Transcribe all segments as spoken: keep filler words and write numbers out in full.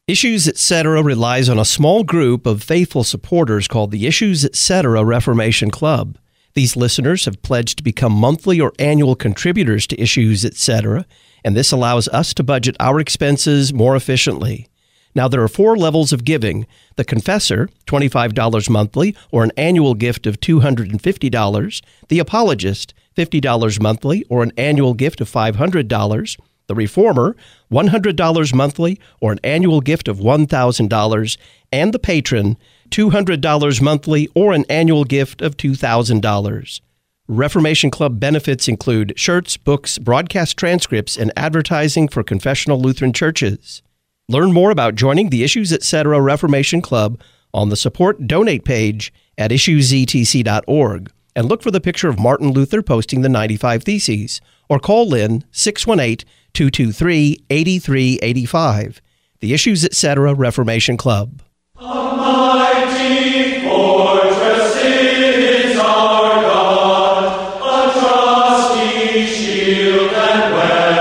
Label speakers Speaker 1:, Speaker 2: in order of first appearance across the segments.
Speaker 1: Issues Etc. relies on a small group of faithful supporters called the Issues Etc. Reformation Club. These listeners have pledged to become monthly or annual contributors to Issues Etc., and this allows us to budget our expenses more efficiently. Now, there are four levels of giving. The Confessor, twenty-five dollars monthly, or an annual gift of two hundred fifty dollars. The Apologist, fifty dollars monthly, or an annual gift of five hundred dollars. The Reformer, one hundred dollars monthly, or an annual gift of one thousand dollars. And the Patron, two hundred dollars monthly, or an annual gift of two thousand dollars. Reformation Club benefits include shirts, books, broadcast transcripts, and advertising for confessional Lutheran churches. Learn more about joining the Issues Etc. Reformation Club on the Support Donate page at issues e t c dot org, and look for the picture of Martin Luther posting the ninety-five Theses, or call Lynn six one eight, two two three, eight three eight five. The Issues Etc. Reformation Club.
Speaker 2: A mighty fortress is our God, a trusty shield and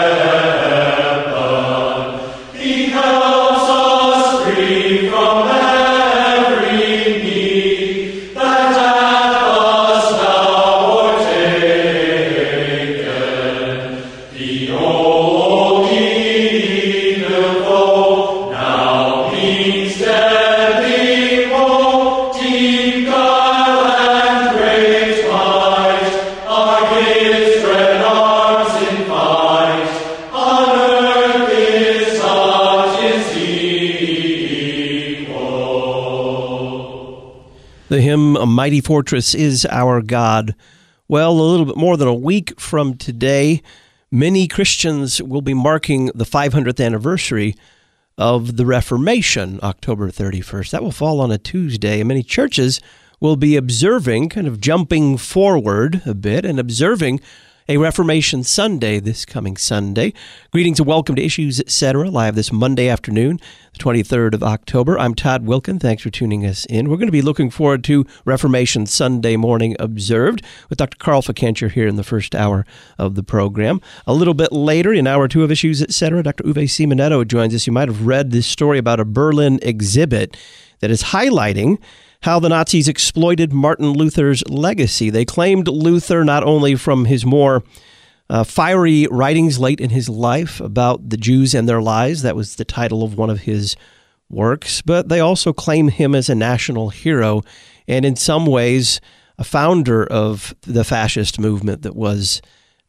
Speaker 2: weapon. He helps us free from every need that hath us now o'ertaken. The old evil foe now means death.
Speaker 1: The hymn, A Mighty Fortress is Our God. Well, a little bit more than a week from today, many Christians will be marking the five hundredth anniversary of the Reformation, October thirty-first. That will fall on a Tuesday, and many churches will be observing, kind of jumping forward a bit, and observing a Reformation Sunday this coming Sunday. Greetings and welcome to Issues Etc. live this Monday afternoon, the twenty-third of October. I'm Todd Wilkin. Thanks for tuning us in. We're going to be looking forward to Reformation Sunday morning observed with Doctor Carl Fikencher here in the first hour of the program. A little bit later, in hour two of Issues Etc., Doctor Uwe Simonetto joins us. You might have read this story about a Berlin exhibit that is highlighting how the Nazis exploited Martin Luther's legacy. They claimed Luther not only from his more uh, fiery writings late in his life about the Jews and their lies, that was the title of one of his works, but they also claim him as a national hero and in some ways a founder of the fascist movement that was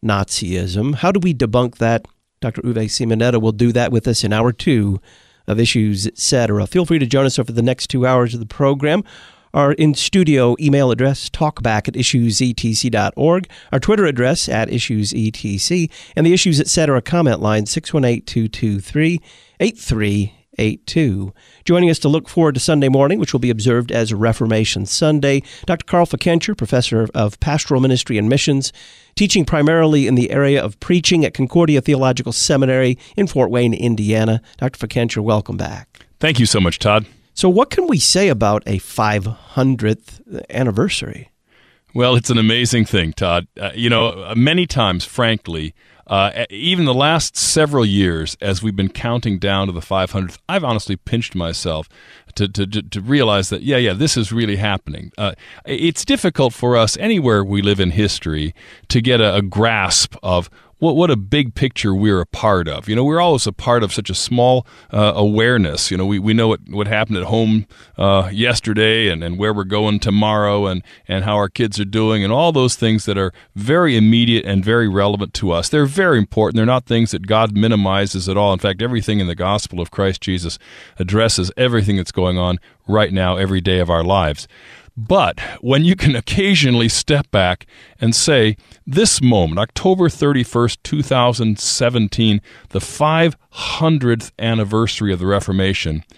Speaker 1: Nazism. How do we debunk that? Doctor Uwe Simonetto will do that with us in hour two of Issues Etc. Feel free to join us over the next two hours of the program. Our in-studio email address, talkback at issues e t c dot org. Our Twitter address, at issues e t c. And the Issues Etc. comment line, six one eight, two two three, eight three eight two. Joining us to look forward to Sunday morning, which will be observed as Reformation Sunday, Doctor Carl Fikencher, Professor of Pastoral Ministry and Missions, teaching primarily in the area of preaching at Concordia Theological Seminary in Fort Wayne, Indiana. Doctor Fikencher, welcome back.
Speaker 3: Thank you so much, Todd.
Speaker 1: So what can we say about a five hundredth anniversary?
Speaker 3: Well, it's an amazing thing, Todd. Uh, you know, many times, frankly, uh, even the last several years, as we've been counting down to the five hundredth, I've honestly pinched myself to to, to realize that, yeah, yeah, this is really happening. Uh, it's difficult for us anywhere we live in history to get a, a grasp of What what a big picture we're a part of. You know, we're always a part of such a small uh, awareness. You know, we, we know what, what happened at home uh, yesterday and, and where we're going tomorrow and, and how our kids are doing and all those things that are very immediate and very relevant to us. They're very important. They're not things that God minimizes at all. In fact, everything in the gospel of Christ Jesus addresses everything that's going on right now, every day of our lives. But when you can occasionally step back and say, this moment, October thirty-first, two thousand seventeen, the five hundredth anniversary of the Reformation,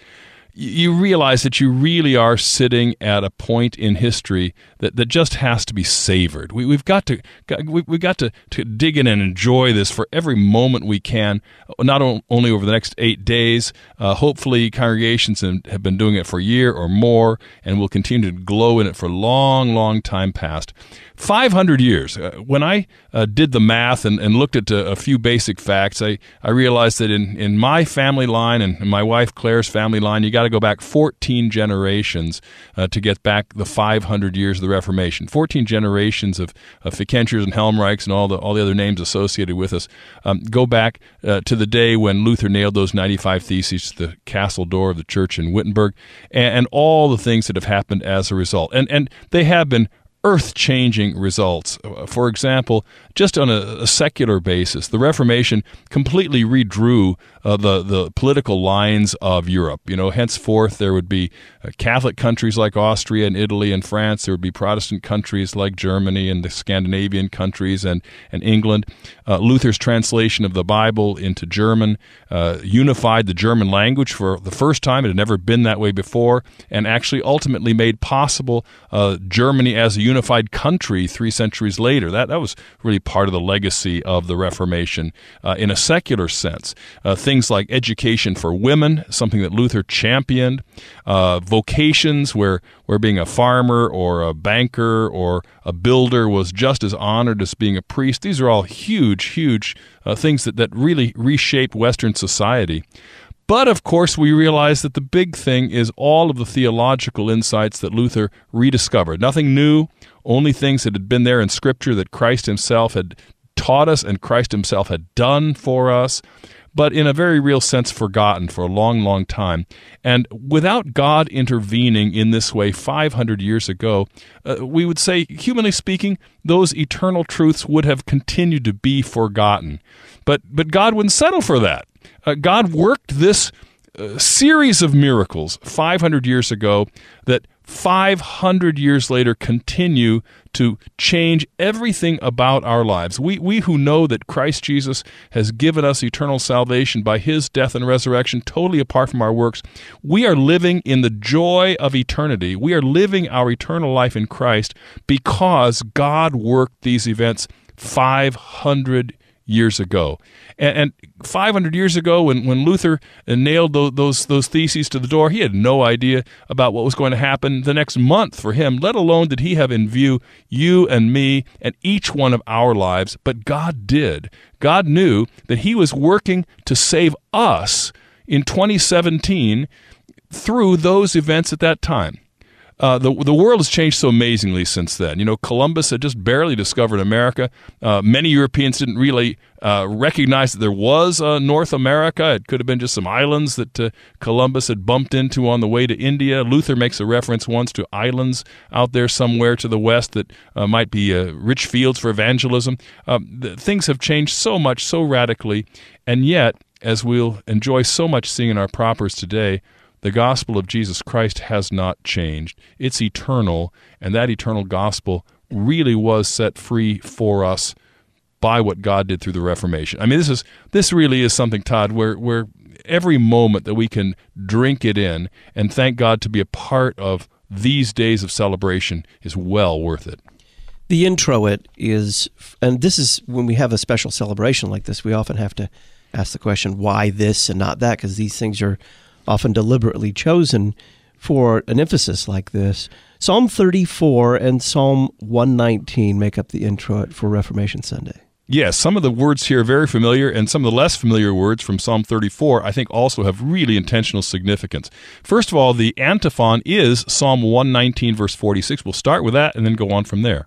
Speaker 3: you realize that you really are sitting at a point in history that, that just has to be savored. We, we've got to got, we, we've got to, to dig in and enjoy this for every moment we can, not only over the next eight days. Uh, hopefully congregations have been doing it for a year or more and will continue to glow in it for a long, long time past. five hundred years. Uh, when I uh, did the math and, and looked at uh, a few basic facts, I, I realized that in, in my family line and in my wife Claire's family line, you got to go back fourteen generations uh, to get back the five hundred years of the Reformation. fourteen generations of, of Ficentiers and Helmreichs and all the all the other names associated with us um, go back uh, to the day when Luther nailed those ninety-five Theses to the castle door of the church in Wittenberg, and, and all the things that have happened as a result. And and they have been earth-changing results. For example, just on a, a secular basis, the Reformation completely redrew uh, the the political lines of Europe. You know, henceforth there would be uh, Catholic countries like Austria and Italy and France. There would be Protestant countries like Germany and the Scandinavian countries and and England. Uh, Luther's translation of the Bible into German uh, unified the German language for the first time. It had never been that way before, and actually ultimately made possible uh, Germany as a unified country three centuries later. That that was really part of the legacy of the Reformation uh, in a secular sense. Uh, things like education for women, something that Luther championed, uh, vocations where, where being a farmer or a banker or a builder was just as honored as being a priest. These are all huge, huge uh, things that, that really reshaped Western society. But, of course, we realize that the big thing is all of the theological insights that Luther rediscovered. Nothing new, only things that had been there in Scripture that Christ himself had taught us and Christ himself had done for us, but in a very real sense forgotten for a long, long time. And without God intervening in this way five hundred years ago, uh, we would say, humanly speaking, those eternal truths would have continued to be forgotten. But, but God wouldn't settle for that. Uh, God worked this uh, series of miracles five hundred years ago that five hundred years later continue to change everything about our lives. We, we who know that Christ Jesus has given us eternal salvation by his death and resurrection, totally apart from our works, we are living in the joy of eternity. We are living our eternal life in Christ because God worked these events five hundred years ago. And, and five hundred years ago, when, when Luther nailed those, those those theses to the door, he had no idea about what was going to happen the next month for him, let alone did he have in view you and me and each one of our lives. But God did. God knew that he was working to save us in twenty seventeen through those events at that time. Uh, the the world has changed so amazingly since then. You know, Columbus had just barely discovered America. Uh, many Europeans didn't really uh, recognize that there was uh, North America. It could have been just some islands that uh, Columbus had bumped into on the way to India. Luther makes a reference once to islands out there somewhere to the west that uh, might be uh, rich fields for evangelism. Um, the, things have changed so much, so radically, and yet, as we'll enjoy so much seeing in our propers today, the gospel of Jesus Christ has not changed. It's eternal, and that eternal gospel really was set free for us by what God did through the Reformation. I mean, this is this really is something, Todd, where where every moment that we can drink it in and thank God to be a part of these days of celebration is well worth it.
Speaker 1: The introit is, and this is when we have a special celebration like this, we often have to ask the question, why this and not that? Because these things are often deliberately chosen for an emphasis like this. Psalm thirty-four and Psalm one nineteen make up the introit for Reformation Sunday.
Speaker 3: Yes, some of the words here are very familiar, and some of the less familiar words from Psalm thirty-four I think also have really intentional significance. First of all, the antiphon is Psalm one nineteen, verse forty-six. We'll start with that and then go on from there.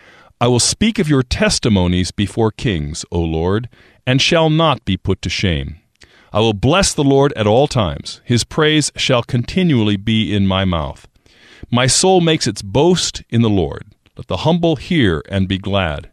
Speaker 3: I will speak of your testimonies before kings, O Lord, and shall not be put to shame. I will bless the Lord at all times. His praise shall continually be in my mouth. My soul makes its boast in the Lord. Let the humble hear and be glad.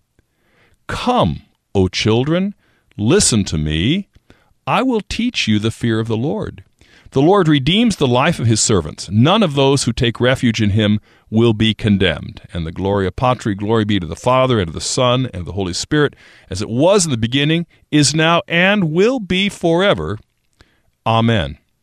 Speaker 3: Come, O children, listen to me. I will teach you the fear of the Lord. The Lord redeems the life of his servants. None of those who take refuge in him will be condemned. And the Gloria Patri, glory be to the Father, and to the Son, and to the Holy Spirit, as it was in the beginning, is now, and will be forever. Amen.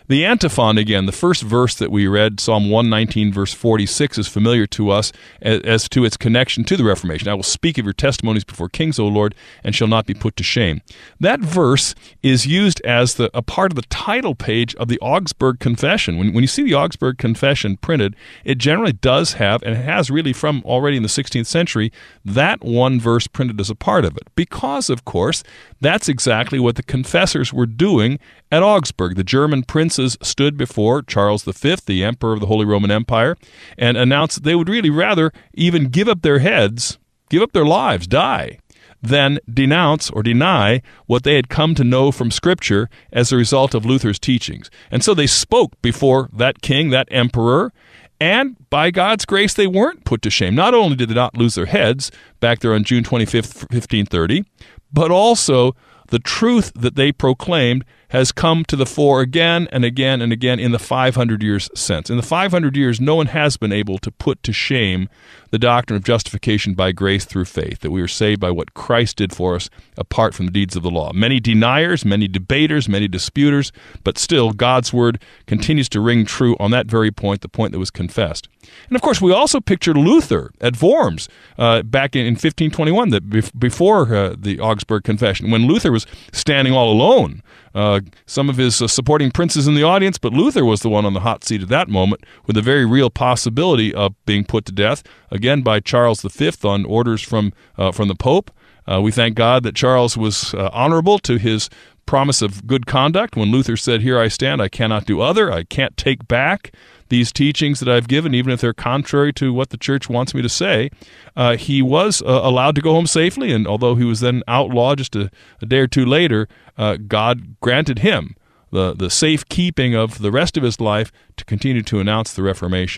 Speaker 3: The antiphon, again, the first verse that we read, Psalm one nineteen, verse forty-six, is familiar to us as, as to its connection to the Reformation. I will speak of your testimonies before kings, O Lord, and shall not be put to shame. That verse is used as the, a part of the title page of the Augsburg Confession. When, when you see the Augsburg Confession printed, it generally does have, and it has really from already in the sixteenth century, that one verse printed as a part of it. Because, of course, that's exactly what the confessors were doing at Augsburg. The German princes stood before Charles the Fifth, the emperor of the Holy Roman Empire, and announced that they would really rather even give up their heads, give up their lives, die, than denounce or deny what they had come to know from Scripture as a result of Luther's teachings. And so they spoke before that king, that emperor, and by God's grace, they weren't put to shame. Not only did they not lose their heads back there on June twenty-fifth, fifteen thirty, but also the truth that they proclaimed has come to the fore again and again and again in the five hundred years since. In the five hundred years, no one has been able to put to shame the doctrine of justification by grace through faith, that we are saved by what Christ did for us apart from the deeds of the law. Many deniers, many debaters, many disputers, but still God's word continues to ring true on that very point, the point that was confessed. And of course, we also picture Luther at Worms uh, back in, in fifteen twenty-one, that bef- before uh, the Augsburg Confession, when Luther was standing all alone. Uh, some of his uh, supporting princes in the audience, but Luther was the one on the hot seat at that moment with a very real possibility of being put to death, again by Charles the Fifth on orders from, uh, from the Pope. Uh, we thank God that Charles was uh, honorable to his promise of good conduct when Luther said, "Here I stand, I cannot do other, I can't take back these teachings that I've given, even if they're contrary to what the church wants me to say." Uh, he was uh, allowed to go home safely, and although he was then outlawed just a, a day or two later, uh, God granted him the, the safekeeping of the rest of his life to continue to announce the Reformation.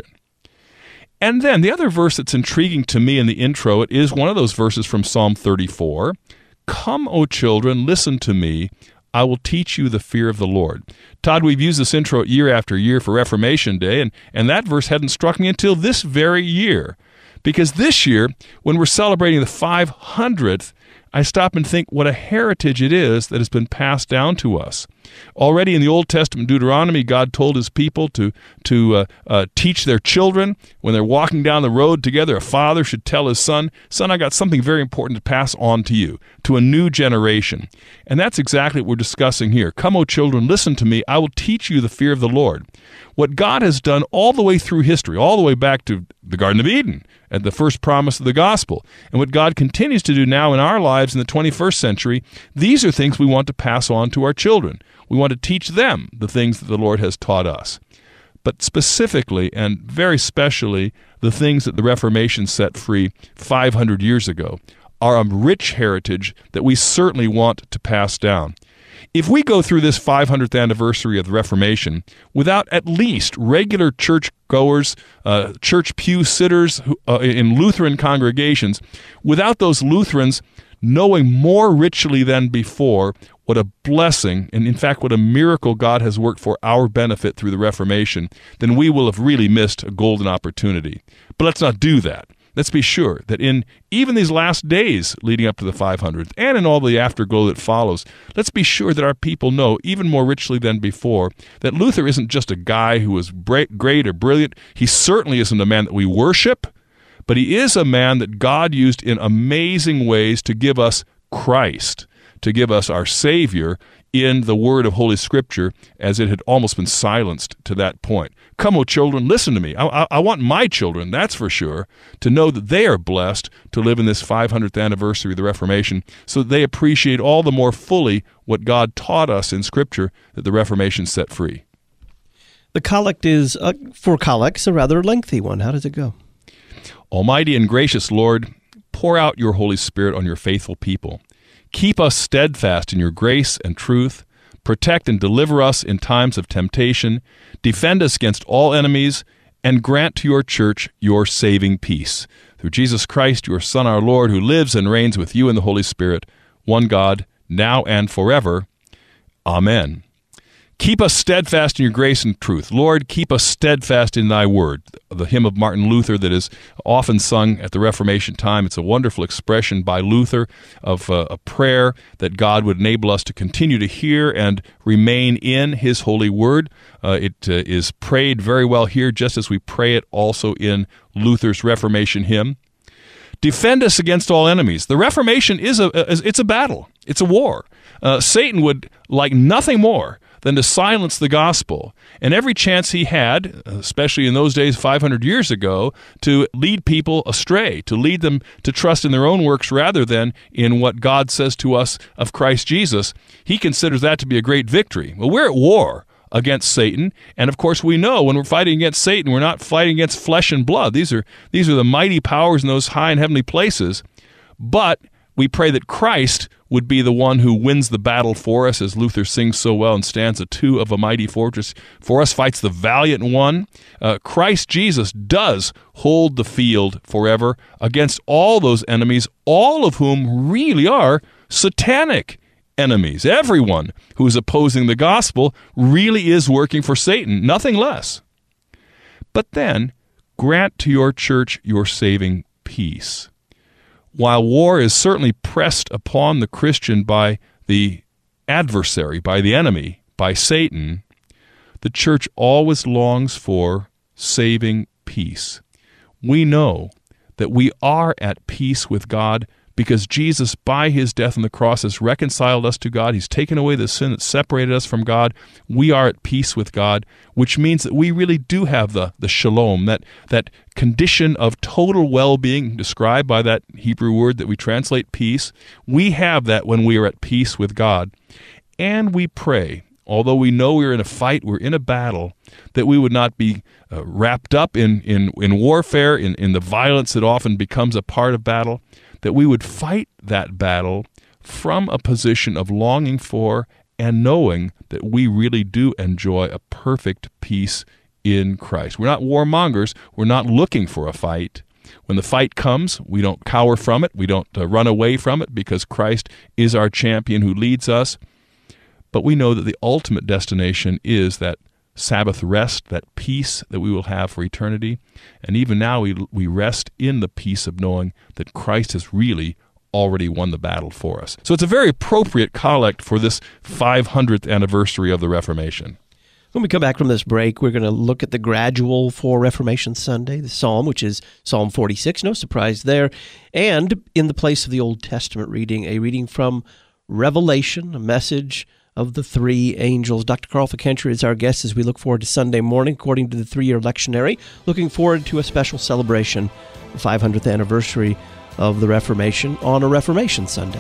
Speaker 3: And then the other verse that's intriguing to me in the intro, it is one of those verses from Psalm thirty-four. "Come, O children, listen to me. I will teach you the fear of the Lord." Todd, we've used this intro year after year for Reformation Day, and, and that verse hadn't struck me until this very year. Because this year, when we're celebrating the five hundredth, I stop and think what a heritage it is that has been passed down to us. Already in the Old Testament Deuteronomy, God told his people to, to uh, uh, teach their children. When they're walking down the road together, a father should tell his son, "Son, I got something very important to pass on to you, to a new generation." And that's exactly what we're discussing here. "Come, O children, listen to me. I will teach you the fear of the Lord." What God has done all the way through history, all the way back to the Garden of Eden, at the first promise of the gospel, and what God continues to do now in our lives in the twenty-first century, these are things we want to pass on to our children. We want to teach them the things that the Lord has taught us. But specifically and very specially, the things that the Reformation set free five hundred years ago are a rich heritage that we certainly want to pass down. If we go through this five hundredth anniversary of the Reformation without at least regular church goers, uh, church pew sitters who, uh, in Lutheran congregations, without those Lutherans knowing more richly than before what a blessing, and in fact what a miracle God has worked for our benefit through the Reformation, then we will have really missed a golden opportunity. But let's not do that. Let's be sure that in even these last days leading up to the five hundredth and in all the afterglow that follows, let's be sure that our people know even more richly than before that Luther isn't just a guy who was great or brilliant. He certainly isn't a man that we worship, but he is a man that God used in amazing ways to give us Christ, to give us our Savior in the word of Holy Scripture, as it had almost been silenced to that point. "Come, O children, listen to me." I, I, I want my children, that's for sure, to know that they are blessed to live in this five hundredth anniversary of the Reformation, so that they appreciate all the more fully what God taught us in Scripture that the Reformation set free.
Speaker 1: The collect is, uh, for collects, a rather lengthy one. How does it go?
Speaker 3: "Almighty and gracious Lord, pour out your Holy Spirit on your faithful people. Keep us steadfast in your grace and truth. Protect and deliver us in times of temptation. Defend us against all enemies, and grant to your church your saving peace. Through Jesus Christ, your Son, our Lord, who lives and reigns with you in the Holy Spirit, one God, now and forever. Amen." Keep us steadfast in your grace and truth. Lord, keep us steadfast in thy word. The hymn of Martin Luther that is often sung at the Reformation time. It's a wonderful expression by Luther of uh, a prayer that God would enable us to continue to hear and remain in his holy word. Uh, it uh, is prayed very well here, just as we pray it also in Luther's Reformation hymn. Defend us against all enemies. The Reformation is a, it's a battle. It's a war. Uh, Satan would like nothing more than to silence the gospel. And every chance he had, especially in those days five hundred years ago, to lead people astray, to lead them to trust in their own works rather than in what God says to us of Christ Jesus, he considers that to be a great victory. Well, we're at war against Satan, and of course we know when we're fighting against Satan, we're not fighting against flesh and blood. These are, these are the mighty powers in those high and heavenly places, but we pray that Christ would be the one who wins the battle for us, as Luther sings so well in stanza two of A Mighty Fortress. For us fights the valiant one. Uh, Christ Jesus does hold the field forever against all those enemies, all of whom really are satanic enemies. Everyone who is opposing the gospel really is working for Satan, nothing less. But then, grant to your church your saving peace. While war is certainly pressed upon the Christian by the adversary, by the enemy, by Satan, the church always longs for saving peace. We know that we are at peace with God because Jesus, by his death on the cross, has reconciled us to God. He's taken away the sin that separated us from God. We are at peace with God, which means that we really do have the, the shalom, that, that condition of total well-being described by that Hebrew word that we translate peace. We have that when we are at peace with God. And we pray, although we know we're in a fight, we're in a battle, that we would not be uh, wrapped up in, in, in warfare, in, in the violence that often becomes a part of battle, that we would fight that battle from a position of longing for and knowing that we really do enjoy a perfect peace in Christ. We're not warmongers. We're not looking for a fight. When the fight comes, we don't cower from it. We don't uh, run away from it because Christ is our champion who leads us. But we know that the ultimate destination is that Sabbath rest, that peace that we will have for eternity. And even now we we rest in the peace of knowing that Christ has really already won the battle for us. So it's a very appropriate collect for this five hundredth anniversary of the Reformation.
Speaker 1: When we come back from this break, we're going to look at the gradual for Reformation Sunday, the psalm, which is Psalm forty-six, no surprise there, and in the place of the Old Testament reading, a reading from Revelation, a message of the three angels. Doctor Carl Fickenscher is our guest as we look forward to Sunday morning, according to the three-year lectionary. Looking forward to a special celebration, the five hundredth anniversary of the Reformation on a Reformation Sunday.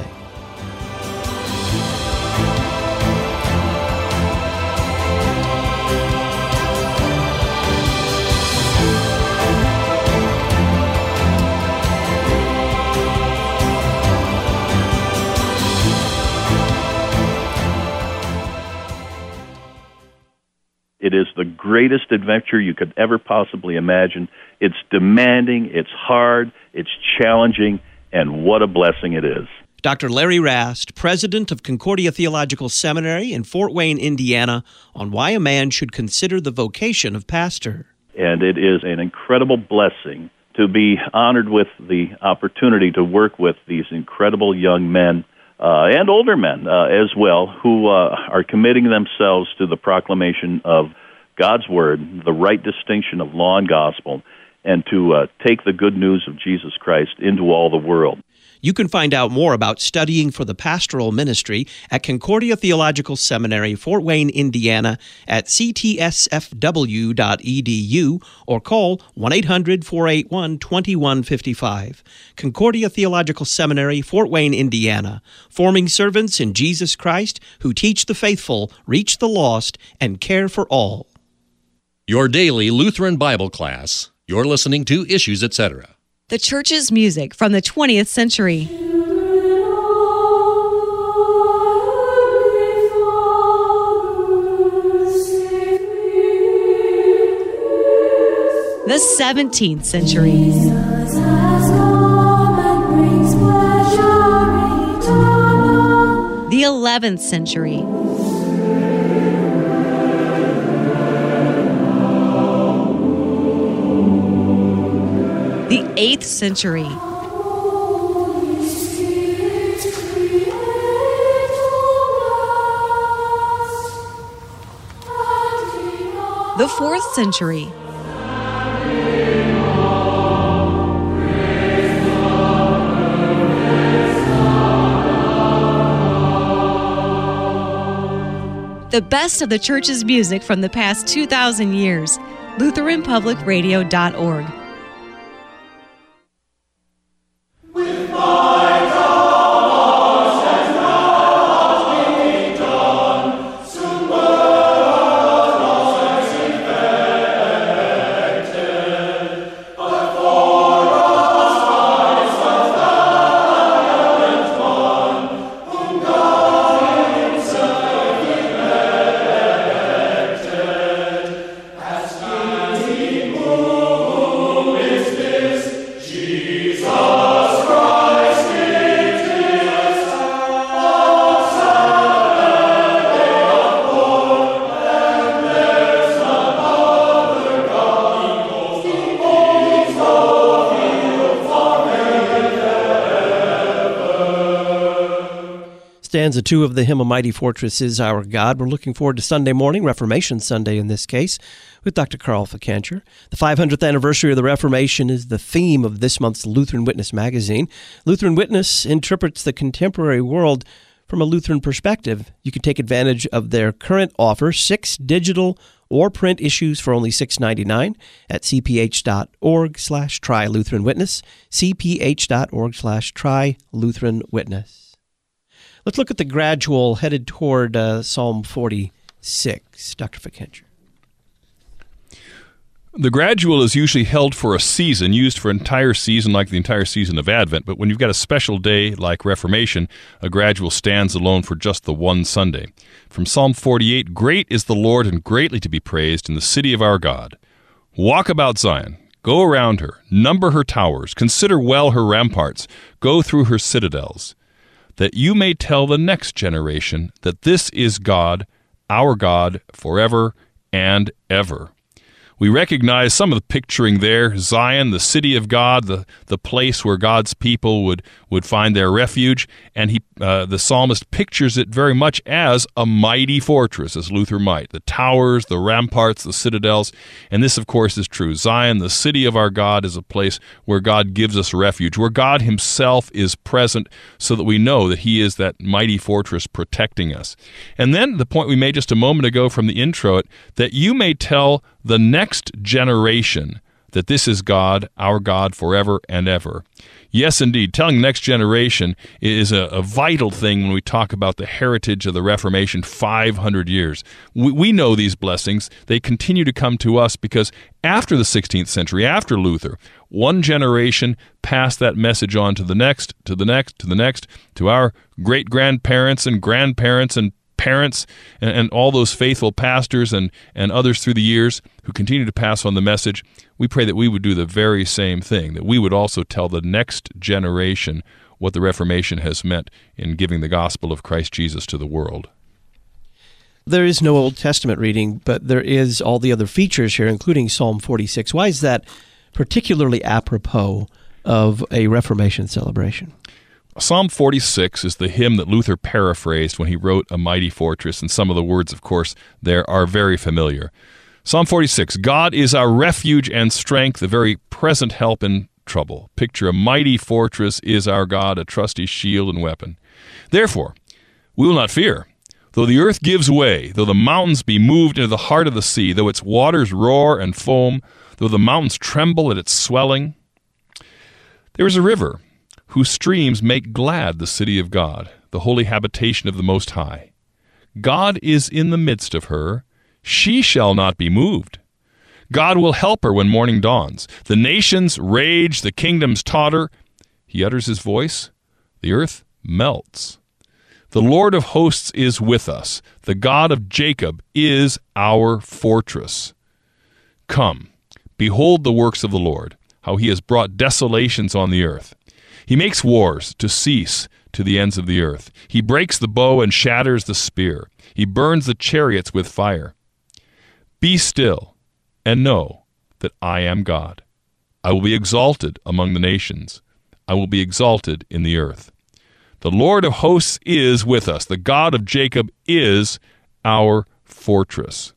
Speaker 4: It is the greatest adventure you could ever possibly imagine. It's demanding, it's hard, it's challenging, and what a blessing it is.
Speaker 1: Doctor Larry Rast, president of Concordia Theological Seminary in Fort Wayne, Indiana, on why a man should consider the vocation of pastor.
Speaker 4: And it is an incredible blessing to be honored with the opportunity to work with these incredible young men Uh, and older men uh, as well, who uh, are committing themselves to the proclamation of God's Word, the right distinction of law and gospel, and to uh, take the good news of Jesus Christ into all the world.
Speaker 1: You can find out more about studying for the pastoral ministry at Concordia Theological Seminary, Fort Wayne, Indiana, at c t s f w dot e d u or call one eight hundred, four eight one, two one five five. Concordia Theological Seminary, Fort Wayne, Indiana, forming servants in Jesus Christ who teach the faithful, reach the lost, and care for all.
Speaker 5: Your daily Lutheran Bible class. You're listening to Issues, et cetera.
Speaker 6: The church's music from the twentieth century. The seventeenth century. The eleventh century. eighth century. The fourth century. The best of the church's music from the past two thousand years. Lutheran Public Radio dot org.
Speaker 1: Stanza two of the hymn, A Mighty Fortress is Our God. We're looking forward to Sunday morning, Reformation Sunday in this case, with Doctor Carl Fikancher. The five hundredth anniversary of the Reformation is the theme of this month's Lutheran Witness magazine. Lutheran Witness interprets the contemporary world from a Lutheran perspective. You can take advantage of their current offer, six digital or print issues for only six dollars and ninety-nine cents at cph.org slash try Lutheran Witness, cph.org slash try Lutheran Witness. Let's look at the gradual headed toward uh, Psalm forty-six. Doctor Fikancher.
Speaker 3: The gradual is usually held for a season, used for an entire season like the entire season of Advent. But when you've got a special day like Reformation, a gradual stands alone for just the one Sunday. From Psalm forty-eight, Great is the Lord and greatly to be praised in the city of our God. Walk about Zion, go around her, number her towers, consider well her ramparts, go through her citadels, that you may tell the next generation that this is God, our God, forever and ever. We recognize some of the picturing there, Zion, the city of God, the, the place where God's people would, would find their refuge, and he, uh, the psalmist pictures it very much as a mighty fortress, as Luther might, the towers, the ramparts, the citadels, and this, of course, is true. Zion, the city of our God, is a place where God gives us refuge, where God himself is present so that we know that he is that mighty fortress protecting us. And then the point we made just a moment ago from the intro, that you may tell the next generation that this is God, our God, forever and ever. Yes, indeed, telling the next generation is a, a vital thing when we talk about the heritage of the Reformation, five hundred years. We, we know these blessings. They continue to come to us because after the sixteenth century, after Luther, one generation passed that message on to the next, to the next, to the next, to our great-grandparents and grandparents and parents and, and all those faithful pastors and, and others through the years who continue to pass on the message. We pray that we would do the very same thing, that we would also tell the next generation what the Reformation has meant in giving the gospel of Christ Jesus to the world.
Speaker 1: There is no Old Testament reading, but there is all the other features here, including Psalm forty-six. Why is that particularly apropos of a Reformation celebration?
Speaker 3: Psalm forty-six is the hymn that Luther paraphrased when he wrote A Mighty Fortress, and some of the words, of course, there are very familiar. Psalm forty-six, God is our refuge and strength, a very present help in trouble. Picture a mighty fortress is our God, a trusty shield and weapon. Therefore, we will not fear. Though the earth gives way, though the mountains be moved into the heart of the sea, though its waters roar and foam, though the mountains tremble at its swelling, there is a river whose streams make glad the city of God, the holy habitation of the Most High. God is in the midst of her. She shall not be moved. God will help her when morning dawns. The nations rage, the kingdoms totter. He utters his voice. The earth melts. The Lord of hosts is with us. The God of Jacob is our fortress. Come, behold the works of the Lord, how he has brought desolations on the earth. He makes wars to cease to the ends of the earth. He breaks the bow and shatters the spear. He burns the chariots with fire. Be still and know that I am God. I will be exalted among the nations. I will be exalted in the earth. The Lord of hosts is with us. The God of Jacob is our fortress.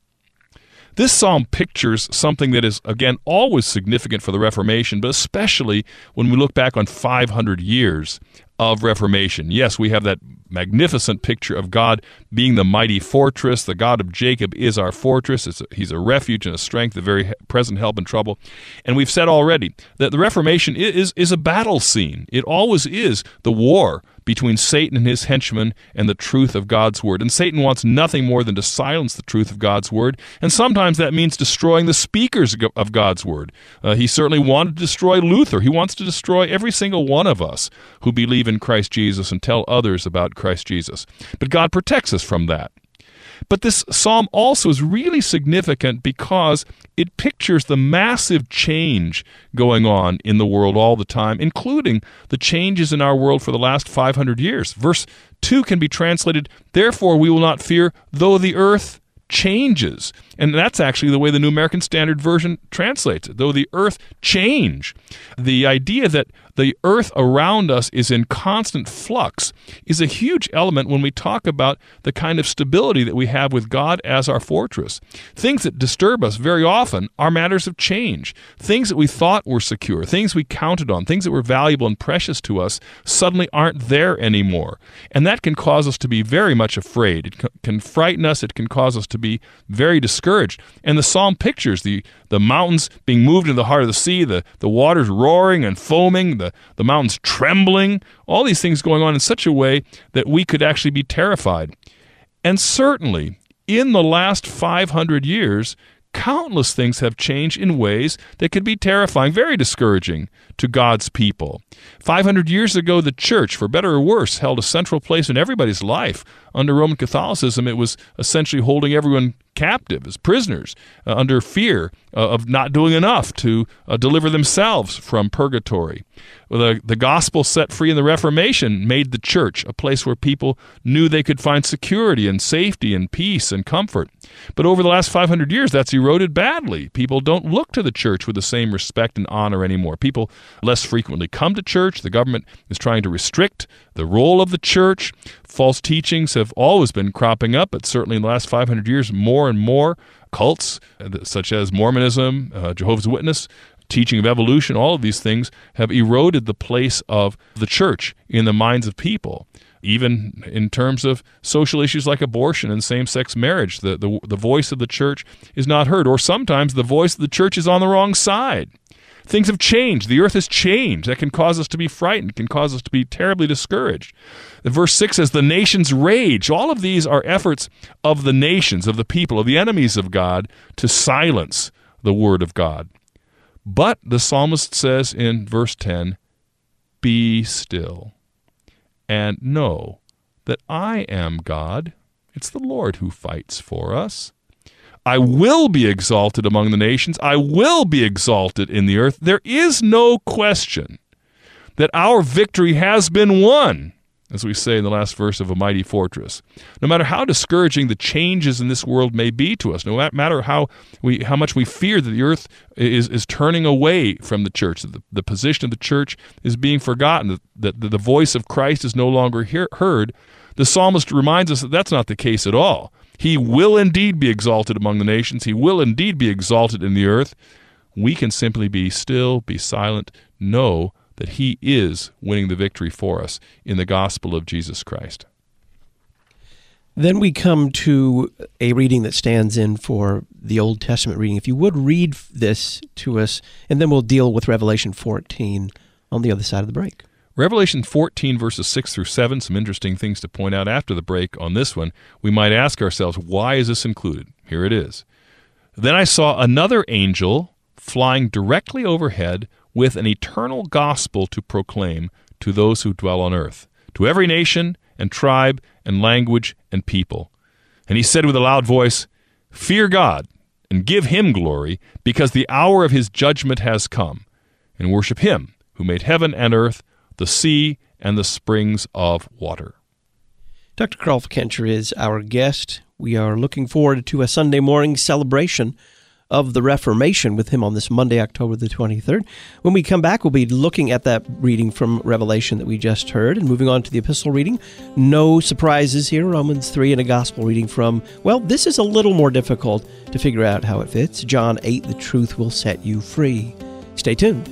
Speaker 3: This psalm pictures something that is, again, always significant for the Reformation, but especially when we look back on five hundred years of Reformation. Yes, we have that magnificent picture of God being the mighty fortress. The God of Jacob is our fortress. It's a, he's a refuge and a strength, a very present help in trouble. And we've said already that the Reformation is, is a battle scene. It always is the war between Satan and his henchmen and the truth of God's word. And Satan wants nothing more than to silence the truth of God's word. And sometimes that means destroying the speakers of God's word. Uh, he certainly wanted to destroy Luther. He wants to destroy every single one of us who believe in Christ Jesus and tell others about Christ Jesus. But God protects us from that. But this psalm also is really significant because it pictures the massive change going on in the world all the time, including the changes in our world for the last five hundred years. Verse two can be translated, "Therefore we will not fear, though the earth changes." And that's actually the way the New American Standard Version translates it, though the earth change. The idea that the earth around us is in constant flux is a huge element when we talk about the kind of stability that we have with God as our fortress. Things that disturb us very often are matters of change. Things that we thought were secure, things we counted on, things that were valuable and precious to us suddenly aren't there anymore. And that can cause us to be very much afraid. It can frighten us. It can cause us to be very discouraged. And the psalm pictures the, the mountains being moved into the heart of the sea, the, the waters roaring and foaming, the, the mountains trembling, all these things going on in such a way that we could actually be terrified. And certainly, in the last five hundred years, countless things have changed in ways that could be terrifying, very discouraging to God's people. five hundred years ago, the church, for better or worse, held a central place in everybody's life. Under Roman Catholicism, it was essentially holding everyone captive as prisoners uh, under fear uh, of not doing enough to uh, deliver themselves from purgatory. Well, the, the gospel set free in the Reformation made the church a place where people knew they could find security and safety and peace and comfort. But over the last five hundred years, that's eroded badly. People don't look to the church with the same respect and honor anymore. People less frequently come to church. The government is trying to restrict the role of the church. False teachings have always been cropping up, but certainly in the last five hundred years, more and more cults, such as Mormonism, uh, Jehovah's Witness, teaching of evolution, all of these things have eroded the place of the church in the minds of people. Even in terms of social issues like abortion and same-sex marriage, the, the, the voice of the church is not heard, or sometimes the voice of the church is on the wrong side. Things have changed. The earth has changed. That can cause us to be frightened, can cause us to be terribly discouraged. Verse six says, "The nations rage." All of these are efforts of the nations, of the people, of the enemies of God, to silence the word of God. But the psalmist says in verse ten, "Be still and know that I am God." It's the Lord who fights for us. "I will be exalted among the nations. I will be exalted in the earth." There is no question that our victory has been won, as we say in the last verse of A Mighty Fortress. No matter how discouraging the changes in this world may be to us, no matter how we how much we fear that the earth is, is turning away from the church, that the, the position of the church is being forgotten, that, that the voice of Christ is no longer hear, heard, the psalmist reminds us that that's not the case at all. He will indeed be exalted among the nations. He will indeed be exalted in the earth. We can simply be still, be silent, know that he is winning the victory for us in the gospel of Jesus Christ.
Speaker 1: Then we come to a reading that stands in for the Old Testament reading. If you would read this to us, and then we'll deal with Revelation fourteen on the other side of the break.
Speaker 3: Revelation fourteen, verses six through seven, some interesting things to point out after the break on this one. We might ask ourselves, why is this included? Here it is. "Then I saw another angel flying directly overhead with an eternal gospel to proclaim to those who dwell on earth, to every nation and tribe and language and people. And he said with a loud voice, 'Fear God and give him glory, because the hour of his judgment has come, and worship him who made heaven and earth, the sea, and the springs of water.'"
Speaker 1: Doctor Carl Fickenscher is our guest. We are looking forward to a Sunday morning celebration of the Reformation with him on this Monday, October the twenty-third. When we come back, we'll be looking at that reading from Revelation that we just heard and moving on to the epistle reading. No surprises here, Romans three, and a gospel reading from, well, this is a little more difficult to figure out how it fits. John eight, the truth will set you free. Stay tuned.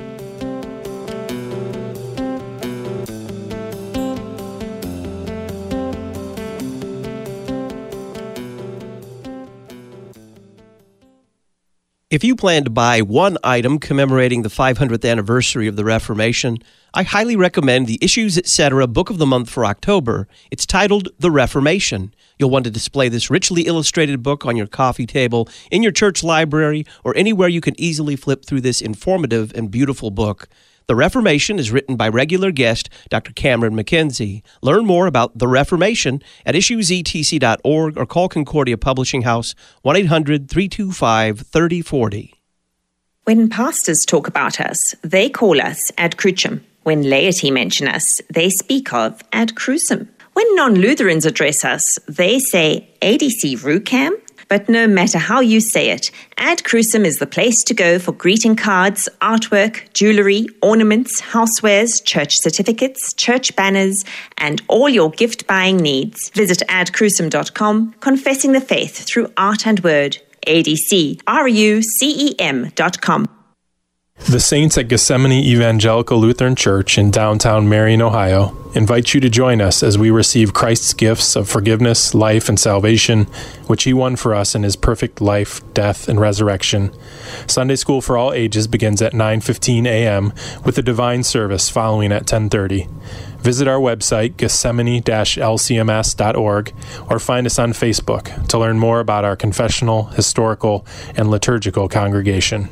Speaker 1: If you plan to buy one item commemorating the five hundredth anniversary of the Reformation, I highly recommend the Issues Etc. Book of the Month for October. It's titled The Reformation. You'll want to display this richly illustrated book on your coffee table, in your church library, or anywhere you can easily flip through this informative and beautiful book. The Reformation is written by regular guest Doctor Cameron McKenzie. Learn more about The Reformation at issues e t c dot org or call Concordia Publishing House one eight hundred, three two five, three oh four oh.
Speaker 7: When pastors talk about us, they call us ad crucem. When laity mention us, they speak of ad crucem. When non-Lutherans address us, they say A D C Rucam. But no matter how you say it, Ad Crucem is the place to go for greeting cards, artwork, jewelry, ornaments, housewares, church certificates, church banners, and all your gift-buying needs. Visit ad crucem dot com, confessing the faith through art and word. A D C R U C E M dot com.
Speaker 8: The Saints at Gethsemane Evangelical Lutheran Church in downtown Marion, Ohio, invite you to join us as we receive Christ's gifts of forgiveness, life, and salvation, which He won for us in His perfect life, death, and resurrection. Sunday school for all ages begins at nine fifteen a.m. with a divine service following at ten thirty. Visit our website, gethsemane dash l c m s dot org, or find us on Facebook to learn more about our confessional, historical, and liturgical congregation.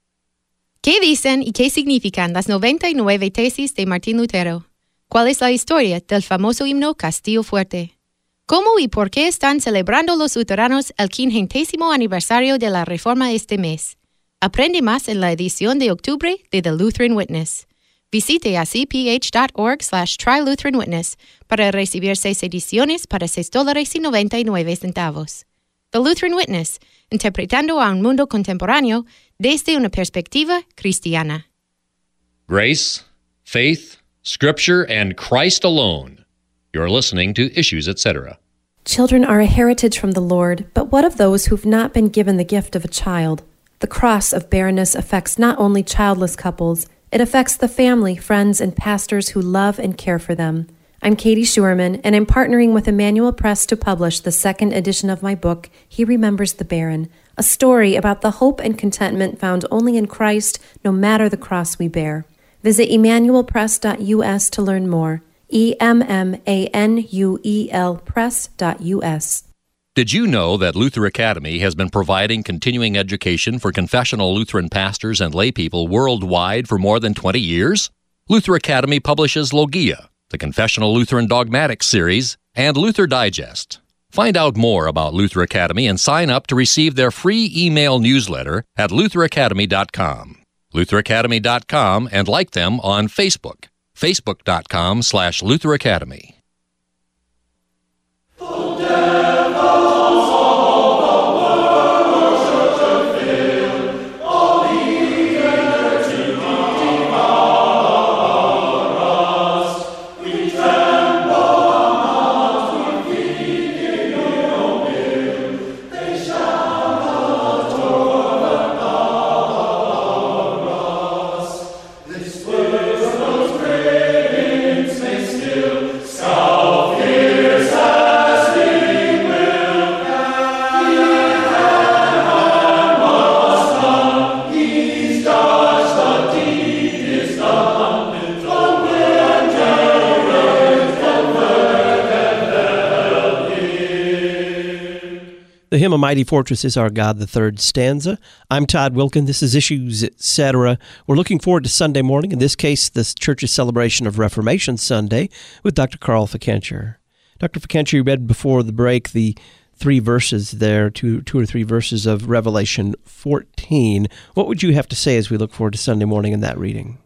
Speaker 9: ¿Qué dicen y qué significan las noventa y nueve tesis de Martín Lutero? ¿Cuál es la historia del famoso himno Castillo Fuerte? ¿Cómo y por qué están celebrando los luteranos el quincuagésimo aniversario de la Reforma este mes? Aprende más en la edición de octubre de The Lutheran Witness. Visite a c p h dot org slash try Lutheran Witness para recibir seis ediciones para seis dólares y noventa y nueve centavos. The Lutheran Witness, interpretando a un mundo contemporáneo desde una perspectiva cristiana.
Speaker 5: Grace, faith, Scripture, and Christ alone. You're listening to Issues Etc.
Speaker 10: Children are a heritage from the Lord, but what of those who've not been given the gift of a child? The cross of barrenness affects not only childless couples, it affects the family, friends, and pastors who love and care for them. I'm Katie Schurman, and I'm partnering with Emmanuel Press to publish the second edition of my book, He Remembers the Barren, a story about the hope and contentment found only in Christ, no matter the cross we bear. Visit emmanuel press dot u s to learn more. E M M A N U E L press dot u s.
Speaker 5: Did you know that Luther Academy has been providing continuing education for confessional Lutheran pastors and laypeople worldwide for more than twenty years? Luther Academy publishes Logia, the Confessional Lutheran Dogmatics series, and Luther Digest. Find out more about Luther Academy and sign up to receive their free email newsletter at luther academy dot com. luther academy dot com, and like them on Facebook, facebook dot com slash Luther Academy.
Speaker 1: The hymn, A Mighty Fortress is Our God, the third stanza. I'm Todd Wilkin. This is Issues Etc. We're looking forward to Sunday morning, in this case, the church's celebration of Reformation Sunday, with Doctor Carl Fikencher. Doctor Fikencher, you read before the break the three verses there, two, two or three verses of Revelation fourteen. What would you have to say as we look forward to Sunday morning in that reading?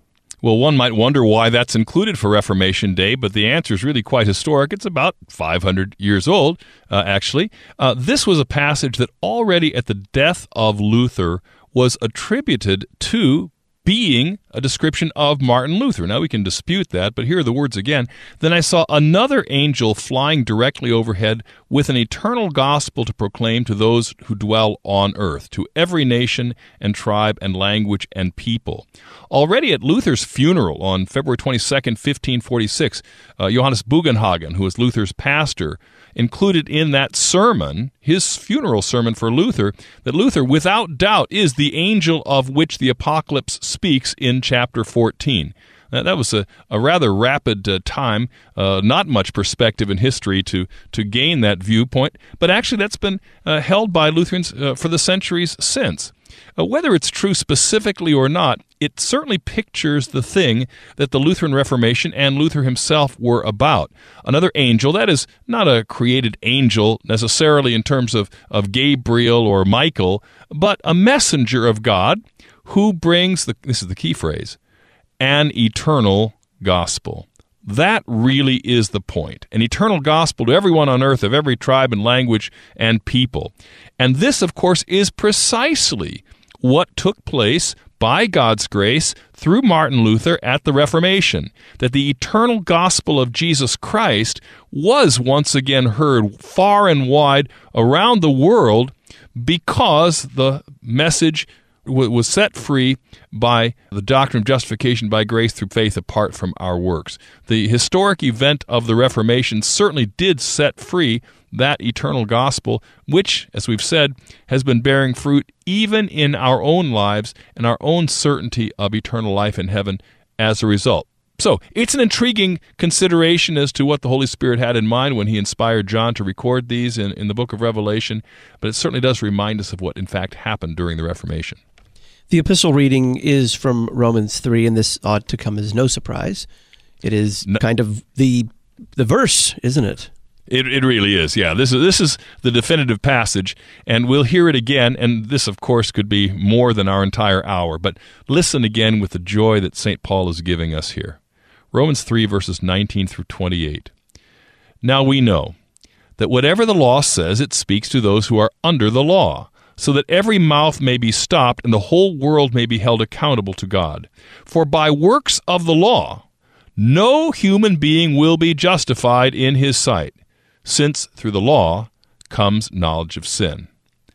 Speaker 3: Well, one might wonder why that's included for Reformation Day, but the answer is really quite historic. It's about five hundred years old, uh, actually. Uh, this was a passage that already at the death of Luther was attributed to being a description of Martin Luther. Now, we can dispute that, but here are the words again. Then I saw another angel flying directly overhead with an eternal gospel to proclaim to those who dwell on earth, to every nation and tribe and language and people. Already at Luther's funeral on February twenty-second, fifteen forty-six, uh, Johannes Bugenhagen, who was Luther's pastor, included in that sermon, his funeral sermon for Luther, that Luther, without doubt, is the angel of which the Apocalypse speaks in chapter fourteen. Now, that was a, a rather rapid uh, time, uh, not much perspective in history to, to gain that viewpoint, but actually that's been uh, held by Lutherans uh, for the centuries since. Uh, whether it's true specifically or not, it certainly pictures the thing that the Lutheran Reformation and Luther himself were about. Another angel, that is not a created angel necessarily in terms of, of Gabriel or Michael, but a messenger of God who brings, the, this is the key phrase, an eternal gospel. That really is the point. An eternal gospel to everyone on earth of every tribe and language and people. And this, of course, is precisely what took place by God's grace through Martin Luther at the Reformation, that the eternal gospel of Jesus Christ was once again heard far and wide around the world because the message was set free by the doctrine of justification by grace through faith apart from our works. The historic event of the Reformation certainly did set free that eternal gospel, which, as we've said, has been bearing fruit even in our own lives and our own certainty of eternal life in heaven as a result. So, it's an intriguing consideration as to what the Holy Spirit had in mind when he inspired John to record these in, in the book of Revelation, but it certainly does remind us of what, in fact, happened during the Reformation.
Speaker 1: The epistle reading is from Romans three, and this ought to come as no surprise. It is no. kind of the the verse, isn't it?
Speaker 3: It it really is, yeah. This is this is the definitive passage, and we'll hear it again, and this, of course, could be more than our entire hour, but listen again with the joy that Saint Paul is giving us here. Romans three, verses nineteen through twenty-eight. Now we know that whatever the law says, it speaks to those who are under the law, so that every mouth may be stopped and the whole world may be held accountable to God. For by works of the law, no human being will be justified in his sight, since through the law comes knowledge of sin.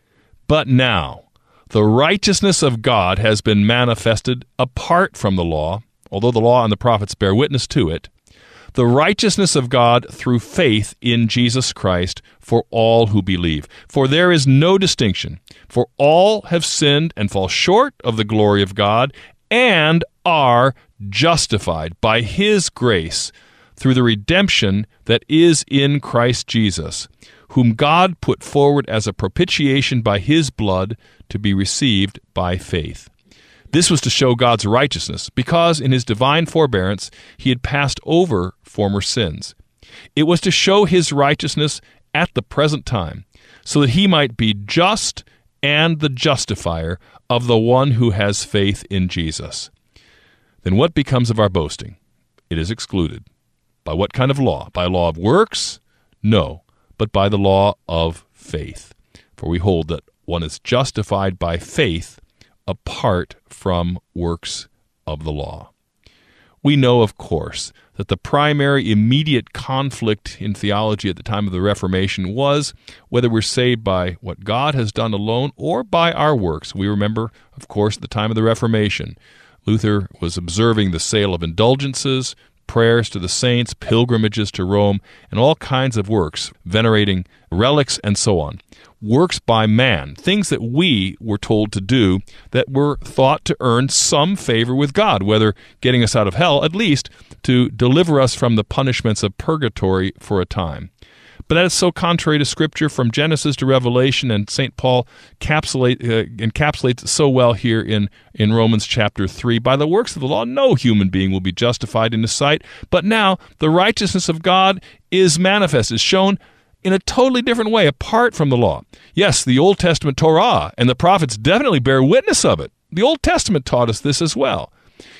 Speaker 3: But now, the righteousness of God has been manifested apart from the law, although the law and the prophets bear witness to it, the righteousness of God through faith in Jesus Christ for all who believe. For there is no distinction, for all have sinned and fall short of the glory of God, and are justified by his grace through the redemption that is in Christ Jesus, whom God put forward as a propitiation by his blood to be received by faith. This was to show God's righteousness, because in his divine forbearance he had passed over former sins. It was to show his righteousness at the present time, so that he might be just and the justifier of the one who has faith in Jesus. Then what becomes of our boasting? It is excluded. By what kind of law? By law of works? No, but by the law of faith. For we hold that one is justified by faith apart from works of the law. We know, of course, that the primary immediate conflict in theology at the time of the Reformation was whether we're saved by what God has done alone or by our works. We remember, of course, at the time of the Reformation, Luther was observing the sale of indulgences, prayers to the saints, pilgrimages to Rome, and all kinds of works, venerating relics and so on. Works by man, things that we were told to do that were thought to earn some favor with God, whether getting us out of hell, at least to deliver us from the punishments of purgatory for a time. But that is so contrary to Scripture from Genesis to Revelation, and Saint Paul capsulate, uh, encapsulates it so well here in, in Romans chapter three. By the works of the law, no human being will be justified in his sight, but now the righteousness of God is manifest, is shown in a totally different way, apart from the law. Yes, the Old Testament Torah and the prophets definitely bear witness of it. The Old Testament taught us this as well.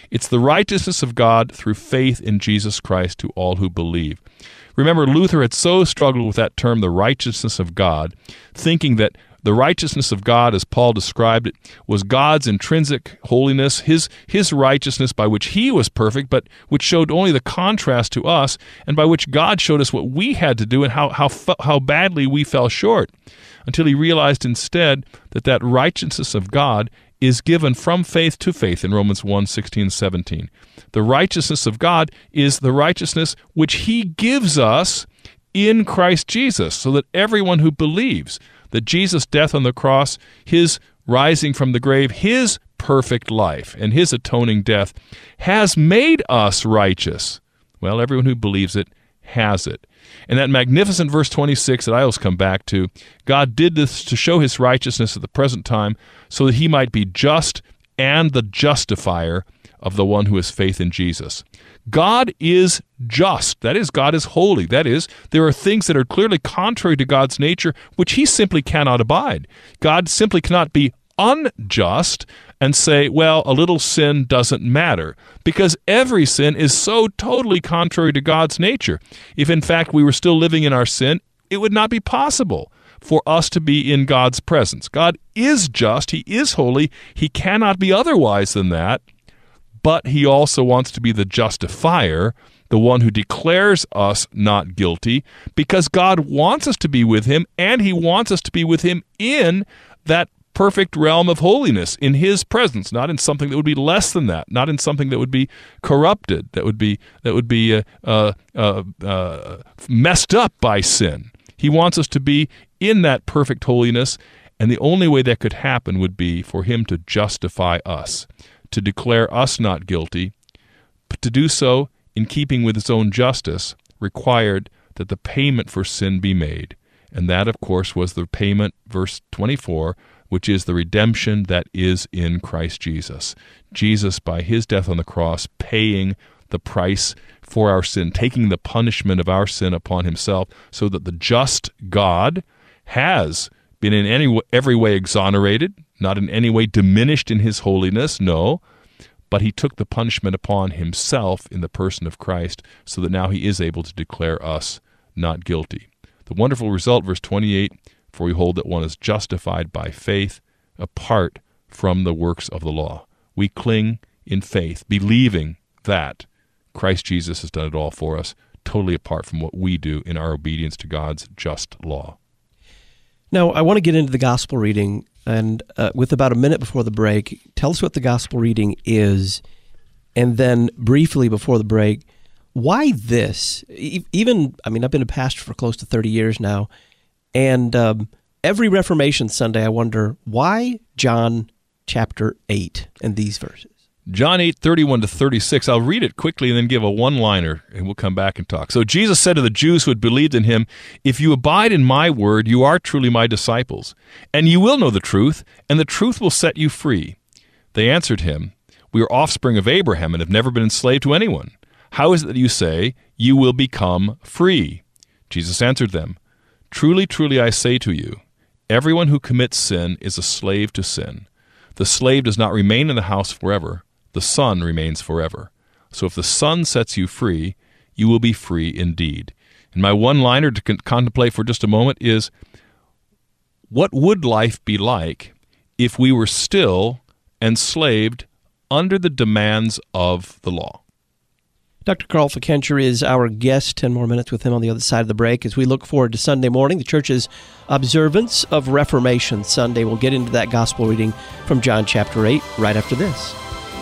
Speaker 3: It's the righteousness of God through faith in Jesus Christ to all who believe. Remember, Luther had so struggled with that term, the righteousness of God, thinking that the righteousness of God, as Paul described it, was God's intrinsic holiness, his, his righteousness by which he was perfect, but which showed only the contrast to us, and by which God showed us what we had to do and how, how, how badly we fell short, until he realized instead that that righteousness of God is given from faith to faith in Romans one, sixteen, seventeen. The righteousness of God is the righteousness which he gives us in Christ Jesus, so that everyone who believes that Jesus' death on the cross, his rising from the grave, his perfect life, and his atoning death has made us righteous. Well, everyone who believes it has it. And that magnificent verse twenty-six that I always come back to, God did this to show his righteousness at the present time so that he might be just and the justifier of the one who has faith in Jesus. God is just. That is, God is holy. That is, there are things that are clearly contrary to God's nature which he simply cannot abide. God simply cannot be unjust and say, well, a little sin doesn't matter, because every sin is so totally contrary to God's nature. If in fact we were still living in our sin, it would not be possible for us to be in God's presence. God is just. He is holy. He cannot be otherwise than that. But he also wants to be the justifier, the one who declares us not guilty, because God wants us to be with him, and he wants us to be with him in that perfect realm of holiness, in his presence, not in something that would be less than that, not in something that would be corrupted, that would be that would be uh, uh, uh, uh, messed up by sin. He wants us to be in that perfect holiness, and the only way that could happen would be for him to justify us, to declare us not guilty. But to do so in keeping with his own justice required that the payment for sin be made. And that, of course, was the payment, verse twenty-four, which is the redemption that is in Christ Jesus. Jesus, by his death on the cross, paying the price for our sin, taking the punishment of our sin upon himself, so that the just God has been in any every way exonerated, not in any way diminished in his holiness, no, but he took the punishment upon himself in the person of Christ, so that now he is able to declare us not guilty. The wonderful result, verse twenty-eight, for we hold that one is justified by faith apart from the works of the law. We cling in faith, believing that Christ Jesus has done it all for us, totally apart from what we do in our obedience to God's just law.
Speaker 1: Now, I want to get into the gospel reading, and uh, with about a minute before the break, tell us what the gospel reading is, and then briefly before the break, why this? Even, I mean, I've been a pastor for close to thirty years now, and um, every Reformation Sunday I wonder, why John chapter eight and these verses?
Speaker 3: John eight, thirty-one to thirty-six. I'll read it quickly and then give a one-liner, and we'll come back and talk. So Jesus said to the Jews who had believed in him, "If you abide in my word, you are truly my disciples, and you will know the truth, and the truth will set you free." They answered him, "We are offspring of Abraham and have never been enslaved to anyone. How is it that you say, you will become free?" Jesus answered them, "Truly, truly, I say to you, everyone who commits sin is a slave to sin. The slave does not remain in the house forever. The Son remains forever. So if the Son sets you free, you will be free indeed." And my one-liner to con- contemplate for just a moment is, what would life be like if we were still enslaved under the demands of the law?
Speaker 1: Doctor Carl Fickenscher is our guest. Ten more minutes with him on the other side of the break as we look forward to Sunday morning, the church's observance of Reformation Sunday. We'll get into that gospel reading from John chapter eight right after this.